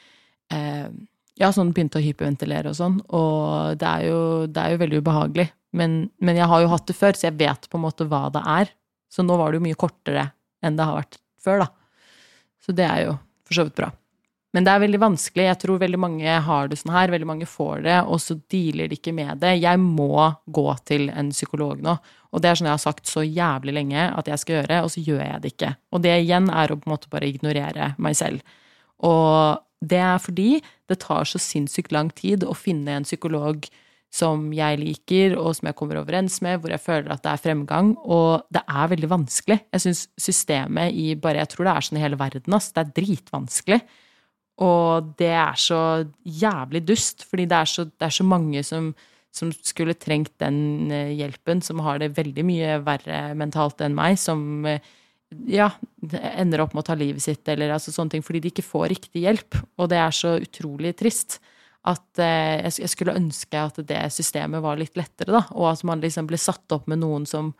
begynte å hyperventilere og sånn, og det er jo veldig ubehagelig. Men jeg har jo hatt det før, så jeg vet på en måte hva det Så nå var det jo mye kortere enn det har vært før da. Så det jo for så vidt bra. Men det veldig vanskelig, jeg tror veldig mange har det sånn her, veldig mange får det, og så dealer de ikke med det. Jeg må gå til en psykolog nå, og det sånn jeg har sagt så jævlig lenge at jeg skal gjøre, og så gjør jeg det ikke. Og det igjen å på en måte bare ignorere meg selv. Og det fordi det tar så sinnssykt lang tid å finne en psykolog som jeg liker, og som jeg kommer overens med, hvor jeg føler at det fremgang, og det veldig vanskelig. Jeg synes systemet jeg tror det sånn i hele verden, det dritvanskelig. Og det så jævlig dust, fordi det så mange som skulle trengt den hjelpen, som har det veldig mye verre mentalt enn meg, som ender opp med å ta livet sitt, eller altså sånne ting, fordi de ikke får riktig hjelp. Og det så utrolig trist at jeg skulle ønske at det systemet var litt lettere, da, og at man liksom ble satt opp med noen som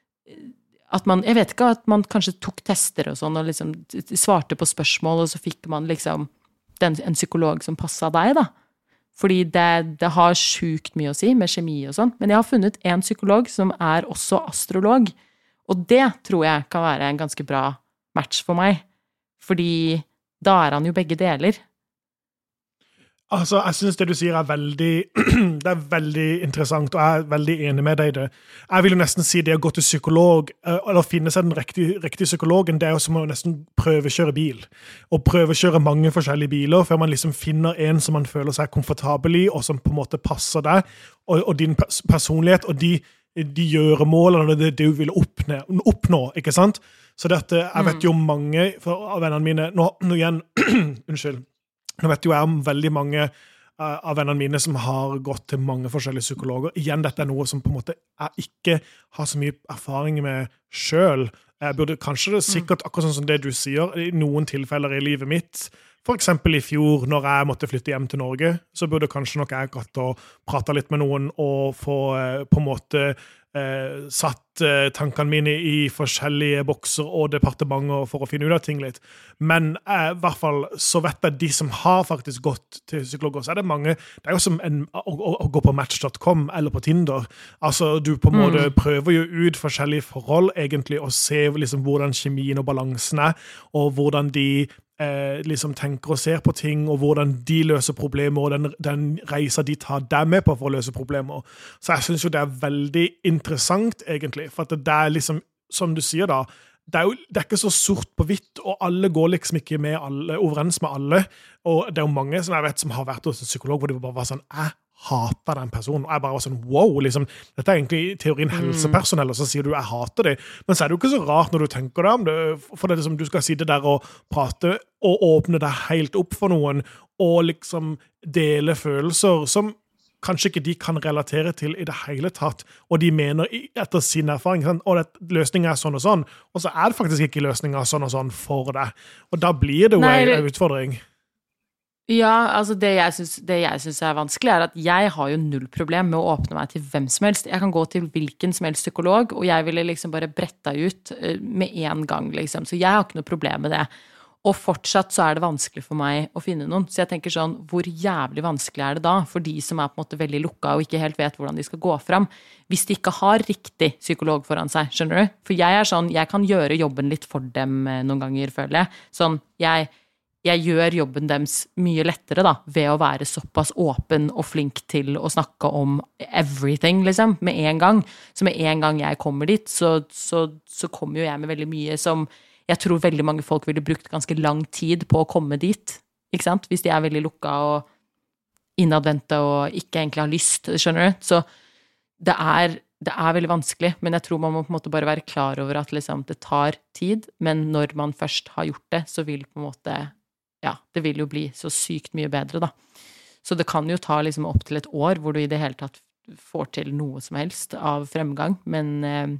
at man, jeg vet ikke, at man kanskje tok tester og sånn, og liksom svarte på spørsmål, og så fikk man liksom en psykolog som passet deg, da. Fordi det har sjukt mye å si med kjemi og sånn, men jeg har funnet en psykolog som også astrolog, og det tror jeg kan være en ganske bra match for meg, fordi da han jo begge deler. Altså, jeg synes det du sier det veldig interessant, og jeg veldig enig med deg i det. Jeg vil jo nesten si det å gå til psykolog, eller finne seg den riktige psykologen, det jo som å nesten prøvekjøre bil, og prøvekjøre mange forskjellige biler, før man liksom finner en som man føler seg komfortabel i, og som på en måte passer deg, og din personlighet, og de gjøremålene det du vil oppnå, ikke sant? Så dette, jeg vet jo mange av vennene mine, nå igjen, unnskyld, nå vet jo jeg om veldig mange av vennene mine som har gått til mange forskjellige psykologer. Igjen, dette noe som på en måte jeg ikke har så mye erfaring med selv. Jeg burde kanskje sikkert, akkurat sånn som det du sier, i noen tilfeller i livet mitt, for eksempel i fjor, når jeg måtte flytte hjem til Norge, så burde kanskje nok jeg gått og pratet litt med noen og få på en måte satt tankene mine i forskjellige bokser og departementer for å finne ut av ting litt. Men i hvert fall så vet jeg de som har faktisk gått til psykologer, så det mange, det jo som å gå på Match.com eller på Tinder. Altså du på en måte prøver jo ut forskjellige forhold egentlig, og se liksom hvordan kjemien og balansen og hvordan de liksom tenker og ser på ting, og hvordan de løser problemer, og den reisa de tar deg med på for å løse problemer. Så jeg synes jo det veldig interessant egentlig, for at det liksom, som du sier da, det ikke så sort på hvitt, og alle går liksom ikke med alle, overens med alle, og det jo mange som jeg vet som har vært hos en psykolog, hvor det bare var sånn, hater den personen, og jeg bare var sånn, wow, liksom, dette egentlig i teorien helsepersonell, og så sier du, jeg hater det, men så det jo ikke så rart når du tenker deg om det, for det som du skal sitte der og prate, og åpne deg helt opp for noen, og liksom dele følelser som kanskje ikke de kan relatere til i det hele tatt, og de mener etter sin erfaring, og løsningen sånn og sånn, og så det faktisk ikke løsningen sånn og sånn for deg, og da blir det jo en utfordring. Ja, altså det jeg synes vanskelig at jeg har jo null problem med å åpne meg til hvem som helst. Jeg kan gå til hvilken som helst psykolog, og jeg ville liksom bare bretta ut med en gang, liksom. Så jeg har ikke noe problem med det. Og fortsatt så det vanskelig for meg å finne noen. Så jeg tenker sånn, hvor jævlig vanskelig det da for de som på en måte veldig lukka og ikke helt vet hvordan de skal gå fram, hvis de ikke har riktig psykolog foran seg, skjønner du? For jeg sånn, jeg kan gjøre jobben litt for dem noen ganger, føler jeg. Sånn, jeg gjør jobben deres mye lettere da, ved å være såpass åpen og flink til å snakke om everything, liksom, med en gang. Så med en gang jeg kommer dit, så kommer jo jeg med veldig mye som jeg tror veldig mange folk ville brukt ganske lang tid på å komme dit, ikke sant? Hvis de veldig lukka og innadvendte og ikke egentlig har lyst, skjønner du? Så det veldig vanskelig, men jeg tror man må på en måte bare være klar over at liksom, det tar tid, men når man først har gjort det, så vil på en måte det vil jo bli så sykt mye bedre da. Så det kan jo ta liksom opp til et år hvor du i det hele tatt får til noe som helst av fremgang, men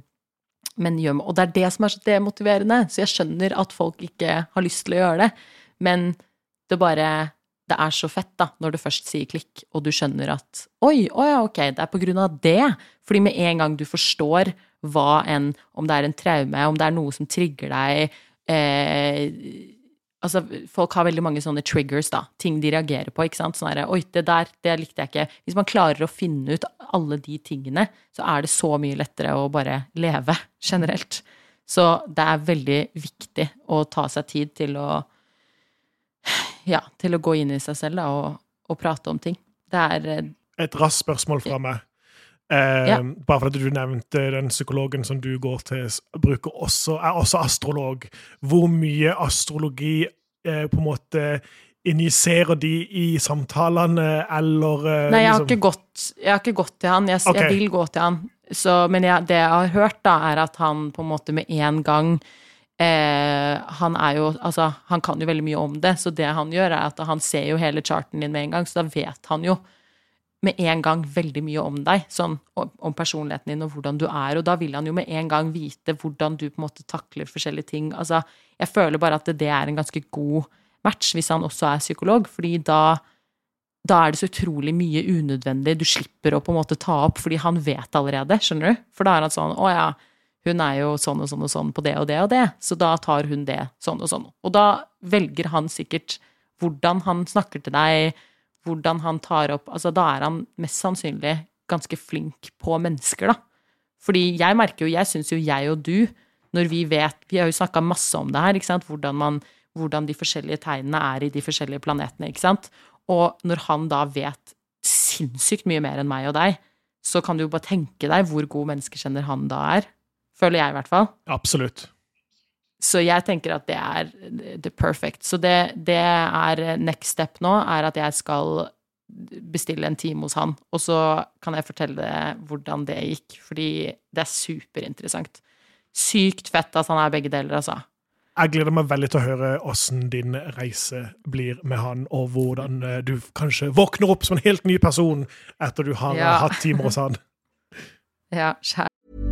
og det det som så demotiverende, så jeg skjønner at folk ikke har lyst til å gjøre det, men det så fett da, når du først sier klikk, og du skjønner at, ok, det på grunn av det, fordi med en gang du forstår om det en traume, om det noe som trigger deg, altså, folk har veldig mange sånne triggers da, ting de reagerer på, ikke sant? Sånn det likte jeg ikke. Hvis man klarer å finne ut alle de tingene, så det så mye lettere å bare leve generelt. Så det veldig viktig å ta seg tid til å gå inn i seg selv da, og prate om ting. Det et raskt spørsmål fra meg. Bare fordi du nevnte den psykologen som du går til bruker også astrolog. Hvor mye astrologi på en måte injiserer de i samtalene, eller Nei, jeg har ikke gått til han. Jeg vil gå til han. Men det jeg har hørt da, at han på en måte med en gang han altså, han kan jo veldig mye om det, så det han gjør at han ser jo hele charten din med en gang, så da vet han jo med en gang veldig mye om deg, sånn om personligheten din og hvordan du og da vil han jo med en gang vite hvordan du på en måte takler forskjellige ting. Altså, jeg føler bare at det en ganske god match hvis han også psykolog, fordi da det så utrolig mye unødvendig du slipper å på en måte ta opp, fordi han vet allerede, skjønner du? For da han sånn, ja, hun jo sånn og sånn og sånn på det og det og det, så da tar hun det sånn og sånn. Og da velger han sikkert hvordan han snakker til deg, hvordan han tar opp, altså da han mest sannsynlig ganske flink på mennesker da. Fordi jeg merker jo, jeg synes jo jeg og du, når vi har jo snakket masse om det her, ikke sant? Hvordan de forskjellige tegnene i de forskjellige planetene, ikke sant? Og når han da vet sinnssykt mye mer enn meg og deg, så kan du jo bare tenke deg hvor god menneskekjenner han da føler jeg i hvert fall. Absolutt. Så jeg tenker at det perfect. Så det next step nå, at jeg skal bestille en time hos han, og så kan jeg fortelle hvordan det gikk, fordi det superinteressant. Sykt fett at han begge deler, altså. Jeg gleder meg veldig til å høre hvordan din reise blir med han, og hvordan du kanskje våkner opp som en helt ny person etter du har hatt timer hos han. Ja, kjære.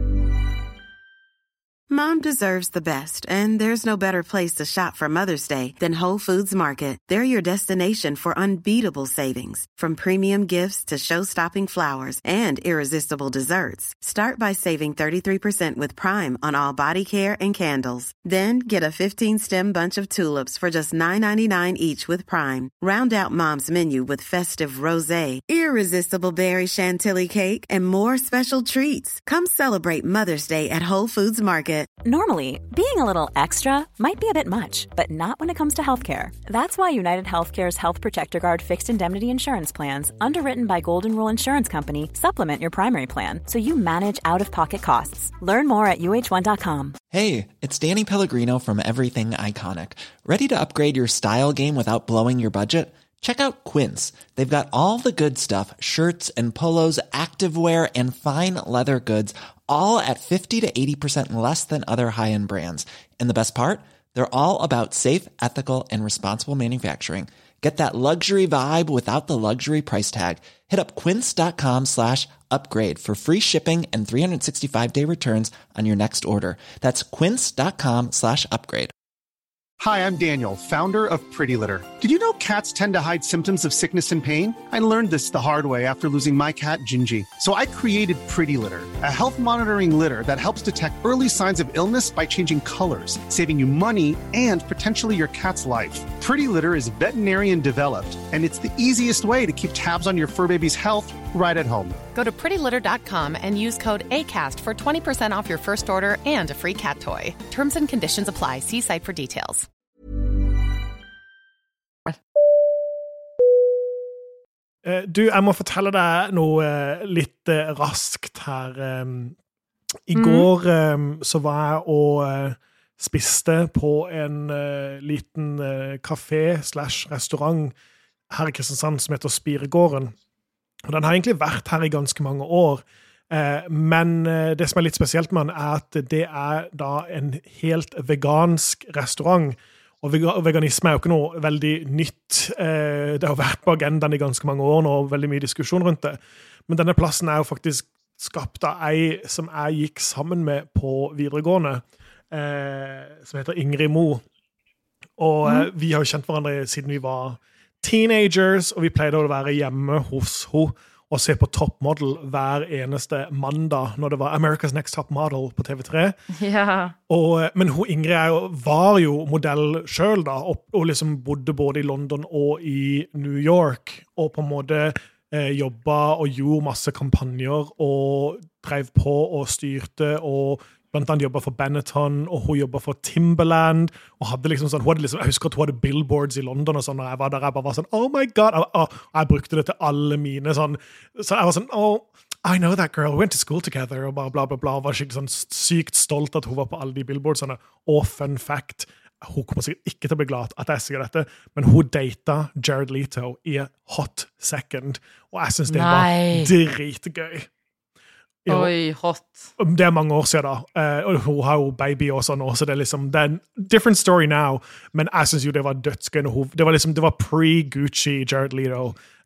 Mom deserves the best, and there's no better place to shop for Mother's Day than Whole Foods Market. They're your destination for unbeatable savings, from premium gifts to show-stopping flowers and irresistible desserts. Start by saving 33% with Prime on all body care and candles. Then get a 15-stem bunch of tulips for just $9.99 each with Prime. Round out Mom's menu with festive rosé, irresistible berry chantilly cake, and more special treats. Come celebrate Mother's Day at Whole Foods Market. Normally, being a little extra might be a bit much, but not when it comes to healthcare. That's why United Healthcare's Health Protector Guard fixed indemnity insurance plans, underwritten by Golden Rule Insurance Company, supplement your primary plan so you manage out-of-pocket costs. Learn more at uh1.com. Hey, it's Danny Pellegrino from Everything Iconic. Ready to upgrade your style game without blowing your budget? Check out Quince. They've got all the good stuff, shirts and polos, activewear, and fine leather goods, all at 50 to 80% less than other high-end brands. And the best part? They're all about safe, ethical, and responsible manufacturing. Get that luxury vibe without the luxury price tag. Hit up quince.com/upgrade for free shipping and 365-day returns on your next order. That's quince.com/upgrade. Hi, I'm Daniel, founder of Pretty Litter. Did you know cats tend to hide symptoms of sickness and pain? I learned this the hard way after losing my cat, Gingy. So I created Pretty Litter, a health monitoring litter that helps detect early signs of illness by changing colors, saving you money and potentially your cat's life. Pretty Litter is veterinarian developed, and it's the easiest way to keep tabs on your fur baby's health right at home. Go to prettylitter.com and use code ACAST for 20% off your first order and a free cat toy. Terms and conditions apply. See site for details. Du, jeg må fortelle deg noe litt raskt her. I går så var jeg og spiste på en liten kafé/restaurant her i Kristiansand som heter Spiregården. Og den har egentlig vært her i ganske mange år. Men det som litt spesielt med den at det da en helt vegansk restaurant. Og veganisme jo ikke noe veldig nytt. Det har vært på agendaen i ganske mange år nå, og veldig mye diskusjon rundt det. Men denne plassen jo faktisk skapt av ei som jeg gikk sammen med på videregående, som heter Ingrid Mo. Og vi har jo kjent hverandre siden vi var teenagers, og vi pleide å være hjemme hos henne og se på Top Model hver eneste mandag når det var America's Next Top Model på TV3. Ja. Men hun Ingrid var jo modell selv da, og liksom bodde både i London og i New York, og på en måte jobbet og gjorde masse kampanjer, og drev på og styrte, og blant annet jobbet for Benetton, og hun jobbet for Timberland, og hadde liksom sånn, jeg husker at hun hadde billboards i London og sånn, og jeg var der, jeg bare var sånn, oh my god, og jeg brukte det til alle mine sånn, så jeg var sånn, oh, I know that girl, we went to school together, og bare bla bla bla, og var skikkelig sånn sykt stolt at hun var på alle de billboardsene, og fun fact, hun kommer sikkert ikke til å bli glad at jeg sier dette, men hun data Jared Leto i a hot second, og jeg synes det var dritgøy. Oi, hot. Det mange år siden da, og hun har jo baby og sånn, så det liksom, det en different story now, men jeg synes jo det var dødsgøy, det var pre-Gucci Jared Leto,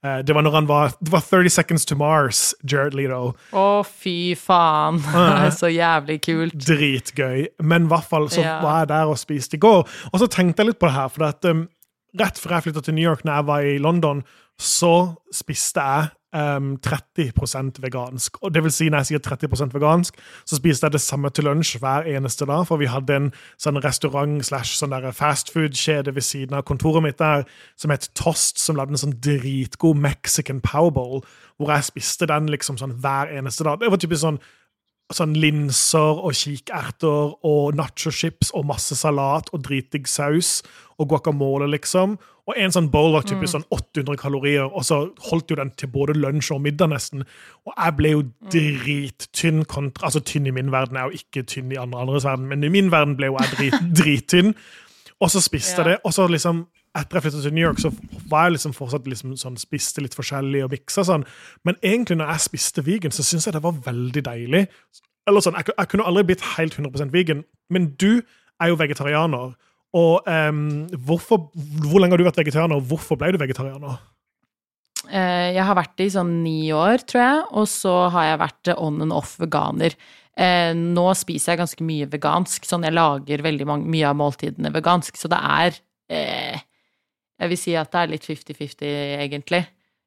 Det var når det var 30 Seconds to Mars, Jared Leto. Fy faen. Så jævlig kult. Dritgøy. Men I hvert fall så var jeg der og spiste I går. Og så tenkte jeg litt på det her, for at, rett før jeg flyttet til New York når jeg var I London, så spiste jeg 30% vegansk. Og det vil si, når jeg sier 30% vegansk, så spiste jeg det samme til lunsj hver eneste dag, for vi hadde en sånn restaurant / sånn der fastfood-kjede ved siden av kontoret mitt der, som het Toast, som lagde en sånn dritgod Mexican powerbowl, hvor jeg spiste den liksom sånn hver eneste dag. Det var typisk sånn linser og kikerter og nacho-chips og masse salat og dritdigg saus og guacamole liksom. Og en sånn bowl var typisk sånn 800 kalorier, og så holdt jo den til både lunsj og middag nesten. Og jeg ble jo drittynn altså tynn I min verden, jeg jo ikke tynn I andres verden, men I min verden ble jo jeg drittynn. Og så spiste jeg det, og så liksom, etter jeg flyttet til New York, så var jeg liksom fortsatt liksom sånn, spiste litt forskjellig og miksa sånn. Men egentlig når jeg spiste vegan, så synes jeg det var veldig deilig. Eller sånn, jeg kunne aldri blitt helt 100% vegan, men du jo vegetarianer. Og hvor lenge har du vært vegetarianer, og hvorfor ble du vegetarianer? Jeg har vært det I sånn 9 år, tror jeg, og så har jeg vært on and off veganer. Nå spiser jeg ganske mye vegansk, sånn jeg lager veldig mye av måltidene vegansk, så det jeg vil si at det litt 50-50 egentlig.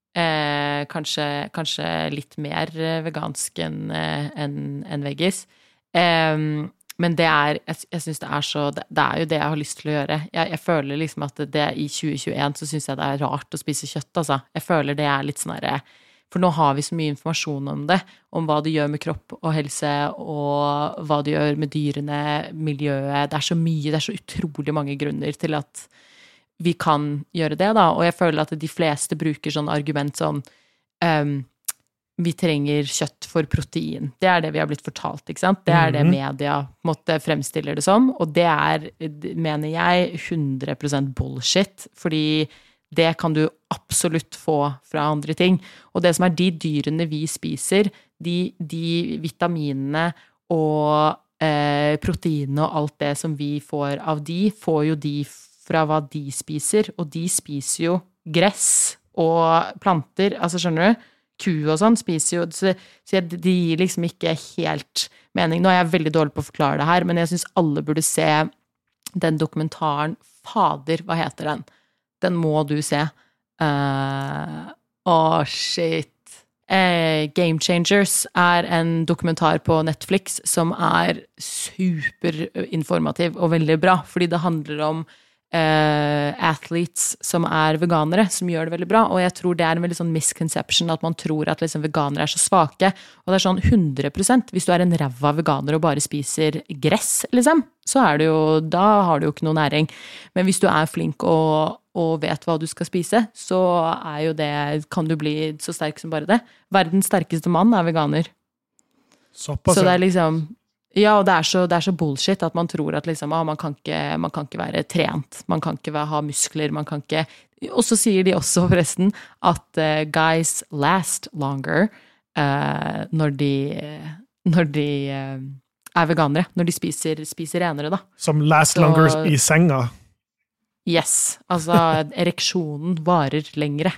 Kanskje litt mer vegansk enn veggis. Men jeg synes det så, det jo det jeg har lyst til å gjøre. Jeg føler liksom at det I 2021 så synes jeg det rart å spise kjøtt, altså. Jeg føler det litt sånn her, for nå har vi så mye informasjon om det, om hva det gjør med kropp og helse, og hva det gjør med dyrene, miljøet. Det så mye, det så utrolig mange grunner til at vi kan gjøre det da, og jeg føler at de fleste bruker sånn argument som vi trenger kjøtt for protein. Det det vi har blitt fortalt, ikke sant? Det det media måtte fremstille det som, og det mener jeg, 100% bullshit, fordi det kan du absolutt få fra andre ting. Og det som de dyrene vi spiser, de vitaminene og proteinene og alt det som vi får av får jo de fra hva de spiser, og de spiser jo gress og planter, altså skjønner du? Ku og sånn spiser jo, så det gir liksom ikke helt mening. Nå jeg veldig dårlig på å forklare det her, men jeg synes alle burde se den dokumentaren. Fader, hva heter den? Den må du se. Shit. Game Changers en dokumentar på Netflix som superinformativ og veldig bra, fordi det handler om athletes som veganere, som gjør det veldig bra, og jeg tror det en veldig sånn misconception at man tror at liksom veganere så svake, og det sånn 100%, hvis du en ræva veganer og bare spiser gress, liksom, så det jo, da har du jo ikke noe næring, men hvis du flink og vet hva du skal spise, så jo det, kan du bli så sterk som bare det. Verdens sterkeste mann veganer. Såpass, så det liksom ja, og det så bullshit at man tror at liksom, man kan ikke være trent, man kan ikke ha muskler, man kan ikke, og så sier de også forresten at guys last longer når de veganere, når de spiser renere da. Som last longer I senga? Yes, altså ereksjonen varer lengre.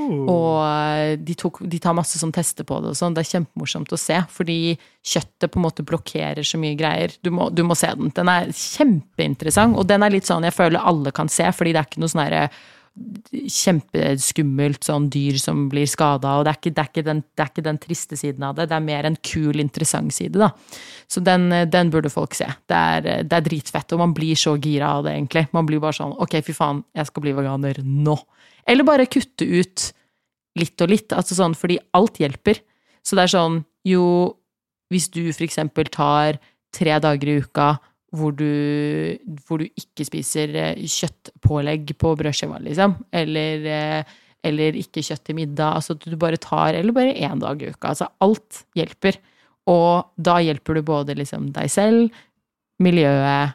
Og de tar masse sånn tester på det og sånn. Det kjempemorsomt å se, fordi kjøttet på en måte blokkerer så mye greier. Du må se den. Den kjempeinteressant, og den litt sånn jeg føler alle kan se, fordi det ikke noe sånn her kjempeskummelt sånn dyr som blir skadet, og det ikke den triste siden av det, det mer en kul, interessant side da. Så den burde folk se. Det dritfett, og man blir så gira av det egentlig. Man blir bare sånn, ok, fy faen, jeg skal bli veganer nå. Eller bare kutte ut litt og litt, altså sånn, fordi alt hjelper. Så det sånn, jo, hvis du for eksempel tar 3 dager I uka, hvor du ikke spiser kjøttpålegg på brødskiva, liksom, eller ikke kjøtt til middag, altså du bare tar, eller bare 1 dag I uka, altså alt hjelper, og da hjelper du både liksom deg selv, miljøet,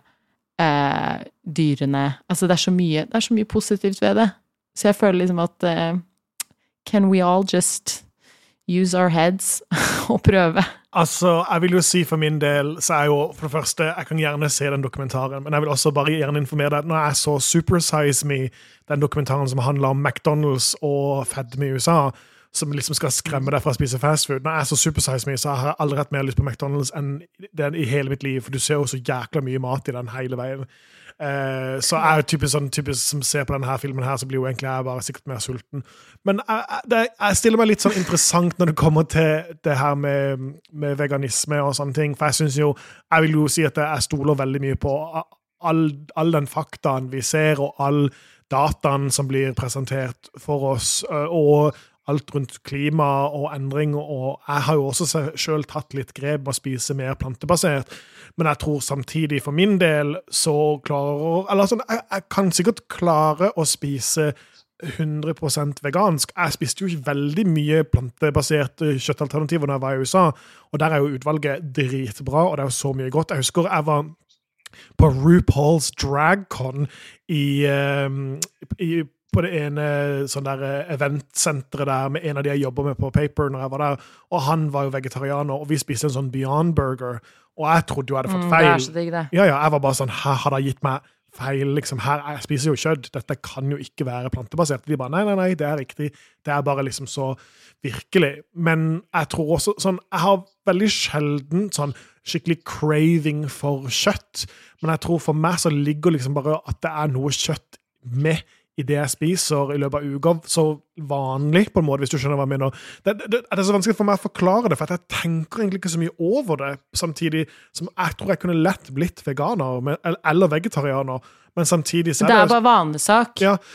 dyrene, altså det så mye positivt ved det, så jeg føler liksom at can we all just use our heads og prøve? Altså, jeg vil jo si for min del, så jo for det første, jeg kan gjerne se den dokumentaren, men jeg vil også bare gjerne informere deg, når jeg så Super Size Me, den dokumentaren som handler om McDonald's og fedme i USA, som liksom skal skremme deg fra å spise fast food. Når jeg så Super Size Me, så har jeg aldri hatt mer lyst på McDonald's enn den i hele mitt liv, for du ser jo så jækla mye mat i den hele veien. Så jo typisk som ser på denne filmen her, så blir jo egentlig jeg bare sikkert mer sulten. Men jeg stiller meg litt sånn interessant når det kommer til det her med veganisme og sånne ting, for jeg vil jo si at jeg stoler veldig mye på all den faktaen vi ser, og all dataen som blir presentert for oss, og alt rundt klima og endring, og jeg har jo også selv tatt litt grep med å spise mer plantebasert, men jeg tror samtidig for min del så jeg kan sikkert klare å spise 100% vegansk. Jeg spiste jo ikke veldig mye plantebasert kjøttalternativer når jeg var i USA, og der jo utvalget dritbra, og det jo så mye godt. Jeg husker jeg var på RuPaul's DragCon på det ene sånn der eventsenteret der med en av de jeg jobber med på Paper når jeg var der, og han var jo vegetarianer, og vi spiste en sånn Beyond Burger, og jeg trodde jo jeg hadde fått feil. Det så digg det. Ja, jeg var bare sånn, her har det gitt meg feil, liksom, jeg spiser jo kjøtt, dette kan jo ikke være plantebasert. De bare, nei, det riktig, det bare liksom så virkelig. Men jeg tror også, sånn, jeg har veldig sjelden sånn skikkelig craving for kjøtt, men jeg tror for meg så ligger liksom bare at det noe kjøtt med i det jeg spiser i løpet av uka, så vanlig på en måte, hvis du skjønner hva jeg mener. Det så vanskelig for meg å forklare det, for jeg tenker egentlig ikke så mye over det, samtidig som jeg tror jeg kunne lett blitt veganer, eller vegetarianer, men samtidig så det bare vanesak. Ja.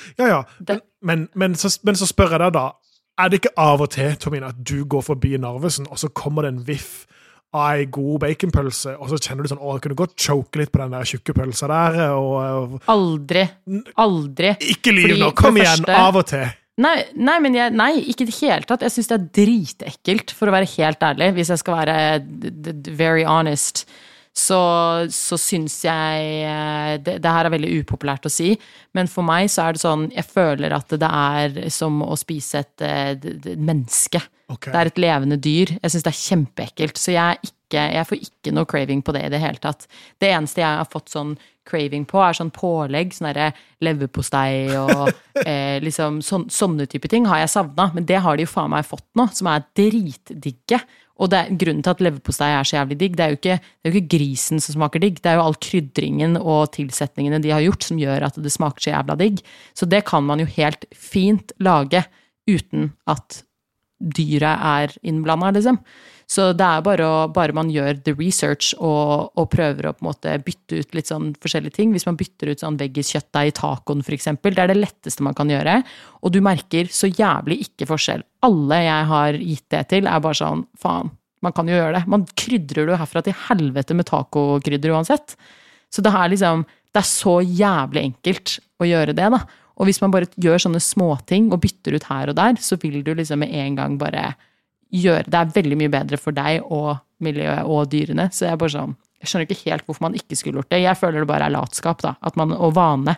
Men så spør jeg deg da, det ikke av og til, Tomine, at du går forbi Narvesen, og så kommer det en viff av en god baconpølse, og så kjenner du sånn, jeg kunne godt choke litt på den der tjukke pølsa der, og Aldri. Ikke liv nå, kom igjen, av og til. Nei, ikke i det hele tatt. Jeg synes det dritekkelt, for å være helt ærlig, hvis jeg skal være very honest. Så synes jeg det her veldig upopulært å si, men for meg så det sånn, jeg føler at det som å spise et menneske. Okay. Det et levende dyr. Jeg synes det kjempeekkelt, så jeg får ikke noe craving på det i det hele tatt. Det eneste jeg har fått sånn craving på sånn pålegg, sånn leverpostei og liksom sånne type ting har jeg savnet, men det har de jo faen meg fått nå, som dritdigge. Og grunnen til at leverpostei så jævlig digg, det jo ikke grisen som smaker digg, det jo all krydringen og tilsetningene de har gjort som gjør at det smaker så jævla digg. Så det kan man jo helt fint lage uten at dyret innblandet, liksom. Så det bare man gjør the research og prøver å på en måte bytte ut litt sånn forskjellige ting. Hvis man bytter ut sånn veggiskjøttdeig i tacoen for eksempel, det det letteste man kan gjøre, og du merker så jævlig ikke forskjell. Alle jeg har gitt det til bare sånn, faen, man kan jo gjøre det. Man krydrer jo herfra til helvete med tacokrydder uansett. Så det liksom, det så jævlig enkelt å gjøre det da. Og hvis man bare gjør sånne småting og bytter ut her og der, så vil du liksom med en gang bare gjøre, det veldig mye bedre for deg og miljøet og dyrene, så jeg bare sånn, jeg skjønner ikke helt hvorfor man ikke skulle gjort det. Jeg føler det bare latskap da, og vane.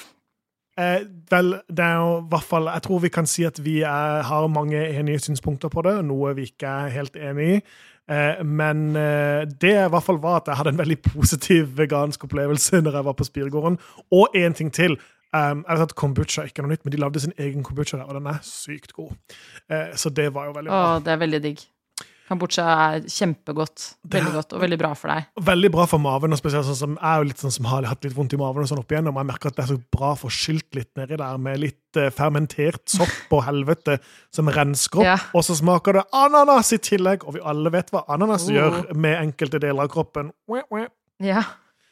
Vel, det jo I hvert fall, jeg tror vi kan si at vi har mange enige synspunkter på det, noe vi ikke helt enige i, men det I hvert fall var at jeg hadde en veldig positiv vegansk opplevelse når jeg var på Spirgården, og en ting til, jeg vet at kombucha ikke noe nytt, men de lagde sin egen kombucha der, og den sykt god. Så det var jo veldig bra. Det veldig digg. Kombucha kjempegodt, veldig godt, og veldig bra for deg. Veldig bra for maven, og spesielt sånn som jo litt sånn som har hatt litt vondt I maven og sånn opp igjennom, og jeg merker at det så bra for skylt litt nedi der, med litt fermentert sopp og helvete som rensker opp, og så smaker det ananas I tillegg, og vi alle vet hva ananas gjør med enkelte deler av kroppen. Ja.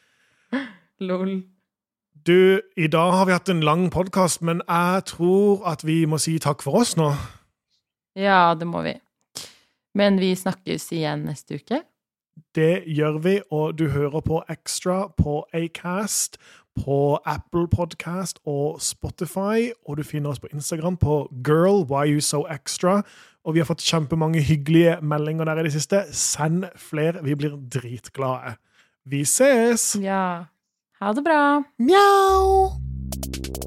Lol. Du, I dag har vi hatt en lang podcast, men jeg tror at vi må si takk for oss nå. Ja, det må vi. Men vi snakkes igjen neste uke. Det gjør vi, og du hører på Extra på Acast, på Apple Podcast og Spotify, og du finner oss på Instagram på Girl, Why You So Extra, og vi har fått kjempemange hyggelige meldinger der I det siste. Send flere, vi blir dritglade. Vi ses! Ja. Ha det bra. Mjau!